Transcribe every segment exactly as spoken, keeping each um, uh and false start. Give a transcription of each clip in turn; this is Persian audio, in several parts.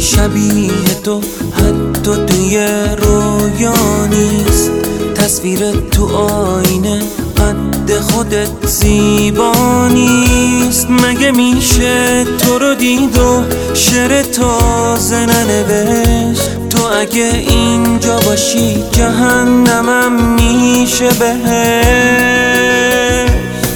شبیه تو حتی توی رویا نیست. تصویر تو آینه قد خودت زیبا نیست. مگه میشه تو رو دید و شعر تازه ننوشت؟ تو اگه اینجا باشی جهنمم میشه بهشت.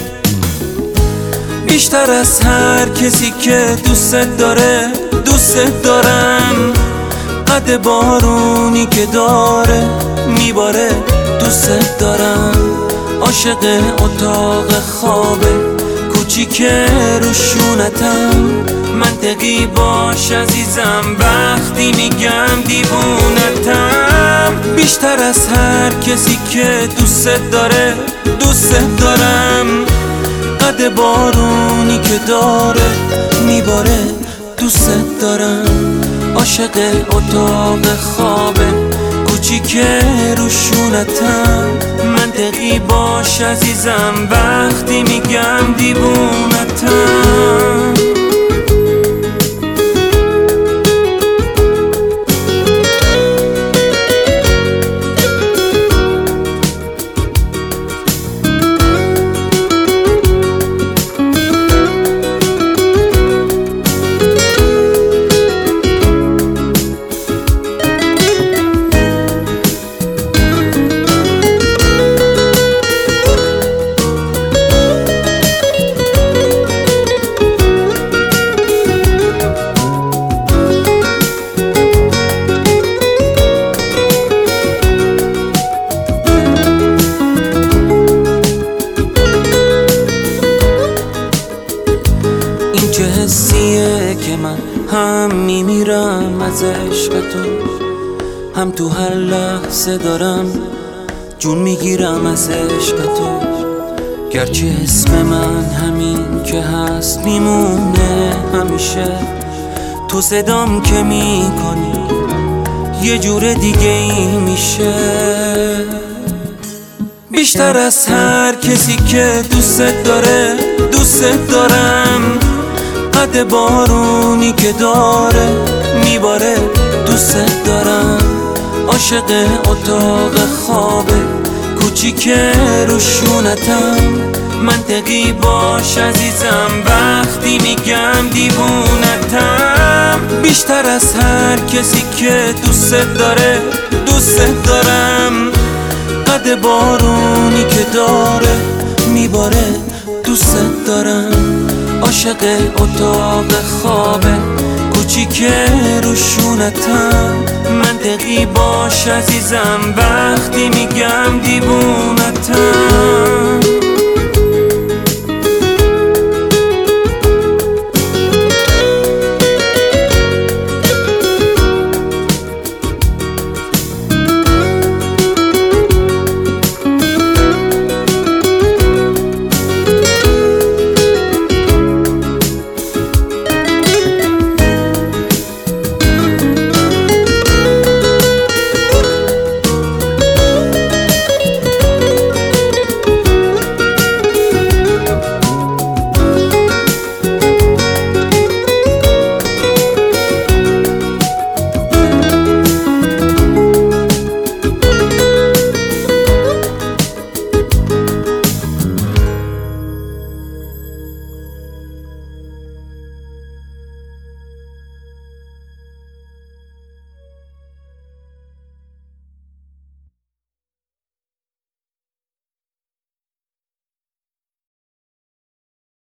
بیشتر از هر کسی که دوست داره دوست دارم. قد بارونی که داره میباره دوست دارم. عاشق اتاق خواب کوچیک روشونتم. منطقی باش عزیزم وقتی میگم دیوونتم. بیشتر از هر کسی که دوست داره دوست دارم. قد بارونی که داره میباره دوست دارم. عاشق اتاق خواب کوچیک روشونتم. منطقی باش عزیزم وقتی میگم دیوونتم. چه حسیه که من هم میمیرم از عشق تو، هم تو هر لحظه دارم جون میگیرم از عشق تو. گرچه اسم من همین که هست میمونه همیشه، تو صدام که میکنی یه جور دیگه ای میشه. بیشتر از هر کسی که دوست داره دوست دارم. قد بارونی که داره میباره دوست دارم. عاشق اتاق خواب کوچیک روشونتم. منطقی باش عزیزم وقتی میگم دیوونتم. بیشتر از هر کسی که دوست داره دوست دارم. قد بارونی که داره میباره دوست دارم. عاشق اتاق خواب کوچیک روشونتم. منطقی باش عزیزم وقتی میگم دیوونتم.